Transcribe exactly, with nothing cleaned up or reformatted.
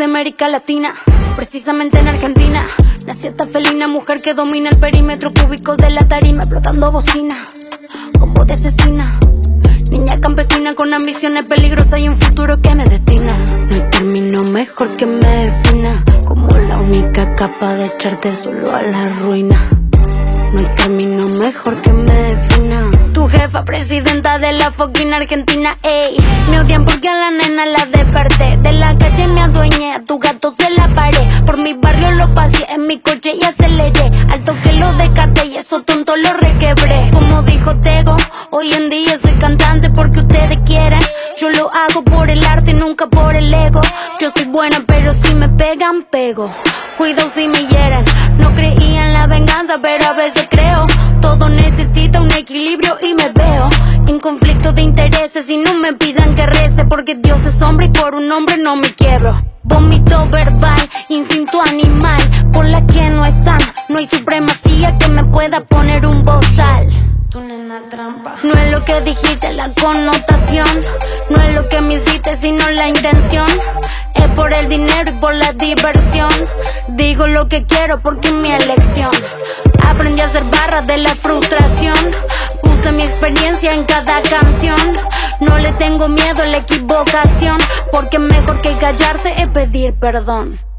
de América Latina, precisamente en Argentina. Nació esta felina mujer que domina el perímetro cúbico de la tarima, explotando bocina, con voz de asesina. Niña campesina con ambiciones peligrosas y un futuro que me destina. No hay término mejor que me defina, como la única capaz de echarte solo a la ruina. No hay término mejor que me defina. Tu jefa, presidenta de la fucking Argentina, ey. Me odian porque a la nena la desperté. De la calle me adueñé, a tu gato se la paré. Por mi barrio lo pasé en mi coche y aceleré. Al toque lo descarté y eso tonto lo requebré. Como dijo Tego, hoy en día soy cantante porque ustedes quieren. Yo lo hago por el arte, nunca por el ego. Yo soy buena pero si me pegan, pego. Cuidado si me hieren. No creía en la venganza pero a veces creo. Todo necesita un equilibrio y me veo en conflicto de intereses y no me pidan que rece, porque Dios es hombre y por un hombre no me quiebro. Vómito verbal, instinto animal, por la que no están. No hay supremacía que me pueda poner un bozal. Tu nena trampa. No es lo que dijiste, la connotación. No es lo que me hiciste, sino la intención. Es por el dinero y por la diversión. Digo lo que quiero porque es mi elección. Aprendí a hacer barras de la frustración. Puse mi experiencia en cada canción. No le tengo miedo a la equivocación, porque mejor que callarse es pedir perdón.